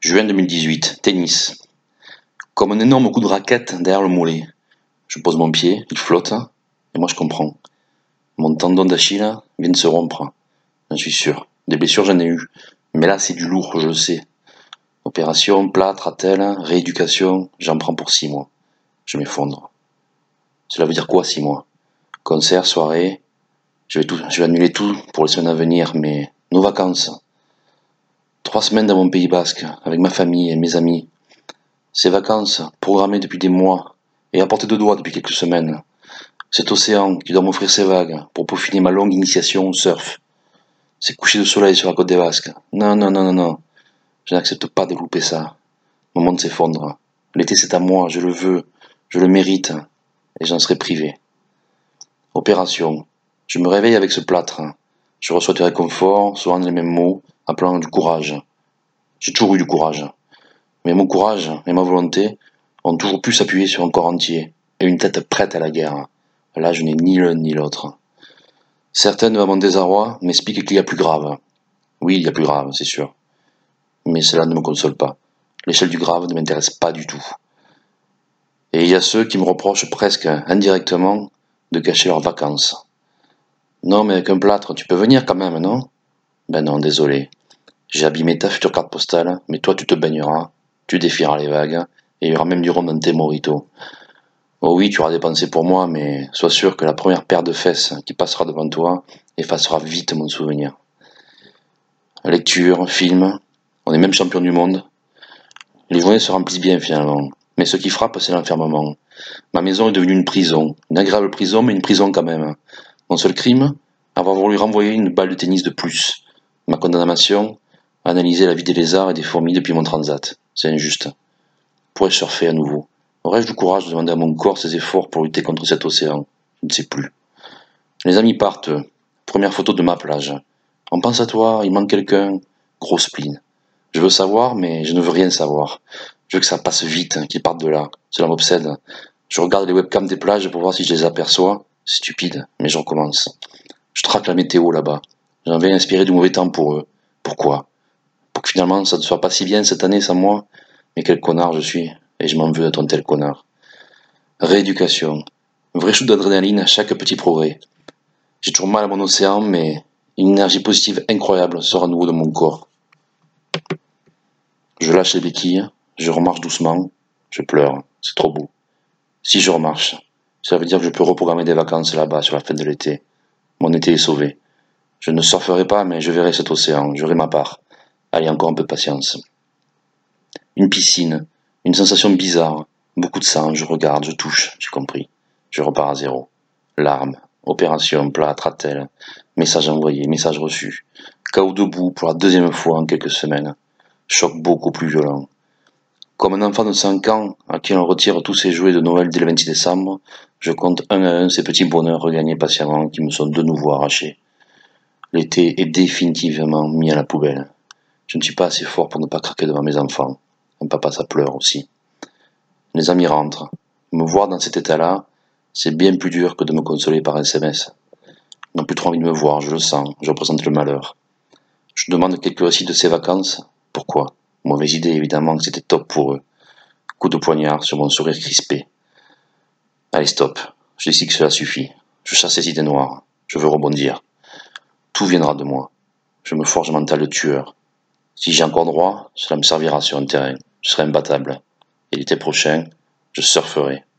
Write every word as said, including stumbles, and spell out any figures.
Juin deux mille dix-huit, tennis. Comme un énorme coup de raquette derrière le mollet. Je pose mon pied, il flotte, et moi je comprends. Mon tendon d'Achille vient de se rompre, j'en suis sûr. Des blessures j'en ai eu, mais là c'est du lourd, je le sais. Opération, plâtre, attelle, rééducation, j'en prends pour six mois. Je m'effondre. Cela veut dire quoi six mois? Concert, soirée, je vais, tout, je vais annuler tout pour les semaines à venir, mais nos vacances. Trois semaines dans mon Pays Basque, avec ma famille et mes amis. Ces vacances, programmées depuis des mois, et à portée de doigts depuis quelques semaines. Cet océan qui doit m'offrir ses vagues pour peaufiner ma longue initiation au surf. Ces couchers de soleil sur la côte des Basques. Non, non, non, non, non. Je n'accepte pas de louper ça. Mon monde s'effondre. L'été c'est à moi, je le veux, je le mérite, et j'en serai privé. Opération. Je me réveille avec ce plâtre. Je reçois du réconfort, souvent les mêmes mots, appelant du courage. J'ai toujours eu du courage. Mais mon courage et ma volonté ont toujours pu s'appuyer sur un corps entier et une tête prête à la guerre. Là, je n'ai ni l'un ni l'autre. Certaines, à mon désarroi, m'expliquent qu'il y a plus grave. Oui, il y a plus grave, c'est sûr. Mais cela ne me console pas. L'échelle du grave ne m'intéresse pas du tout. Et il y a ceux qui me reprochent presque indirectement de gâcher leurs vacances. Non, mais avec un plâtre, tu peux venir quand même, non? Ben non, désolé. J'ai abîmé ta future carte postale, mais toi tu te baigneras, tu défieras les vagues, et il y aura même du rhum dans tes mojitos. Oh oui, tu auras dépensé pour moi, mais sois sûr que la première paire de fesses qui passera devant toi effacera vite mon souvenir. Lecture, film, on est même champion du monde. Les journées se remplissent bien finalement, mais ce qui frappe c'est l'enfermement. Ma maison est devenue une prison, une agréable prison, mais une prison quand même. Mon seul crime, avoir voulu renvoyer une balle de tennis de plus. Ma condamnation, analyser la vie des lézards et des fourmis depuis mon transat. C'est injuste. Pourrais-je surfer à nouveau? Aurais-je du courage de demander à mon corps ses efforts pour lutter contre cet océan? Je ne sais plus. Les amis partent. Première photo de ma plage. On pense à toi, il manque quelqu'un. Gros spleen. Je veux savoir, mais je ne veux rien savoir. Je veux que ça passe vite, qu'ils partent de là. Cela m'obsède. Je regarde les webcams des plages pour voir si je les aperçois. C'est stupide, mais je recommence. Je traque la météo là-bas. J'en vais inspirer du mauvais temps pour eux. Pourquoi? Pour que finalement ça ne soit pas si bien cette année sans moi? Mais quel connard je suis, et je m'en veux d'être un tel connard. Rééducation. Un vrai shoot d'adrénaline à chaque petit progrès. J'ai toujours mal à mon océan, mais une énergie positive incroyable sort à nouveau de mon corps. Je lâche les béquilles, je remarche doucement, je pleure, c'est trop beau. Si je remarche, ça veut dire que je peux reprogrammer des vacances là-bas sur la fête de l'été. Mon été est sauvé. Je ne surferai pas, mais je verrai cet océan, j'aurai ma part. Allez, encore un peu de patience. Une piscine, une sensation bizarre, beaucoup de sang, je regarde, je touche, j'ai compris. Je repars à zéro. Larmes, opération, plâtre, attelle, message envoyé, message reçu. K O debout pour la deuxième fois en quelques semaines. Choc beaucoup plus violent. Comme un enfant de cinq ans à qui on retire tous ses jouets de Noël dès le vingt-six décembre, je compte un à un ces petits bonheurs regagnés patiemment qui me sont de nouveau arrachés. L'été est définitivement mis à la poubelle. Je ne suis pas assez fort pour ne pas craquer devant mes enfants. Un papa ça pleure aussi. Les amis rentrent. Me voir dans cet état-là, c'est bien plus dur que de me consoler par S M S. Ils n'ont plus trop envie de me voir, je le sens, je représente le malheur. Je demande quelques récits de ces vacances. Pourquoi? Mauvaise idée, évidemment, que c'était top pour eux. Coup de poignard sur mon sourire crispé. Allez, stop. Je décide que cela suffit. Je chasse les idées noires. Je veux rebondir. Tout viendra de moi. Je me forge un mental de tueur. Si j'ai encore droit, cela me servira sur un terrain. Je serai imbattable. Et l'été prochain, je surferai.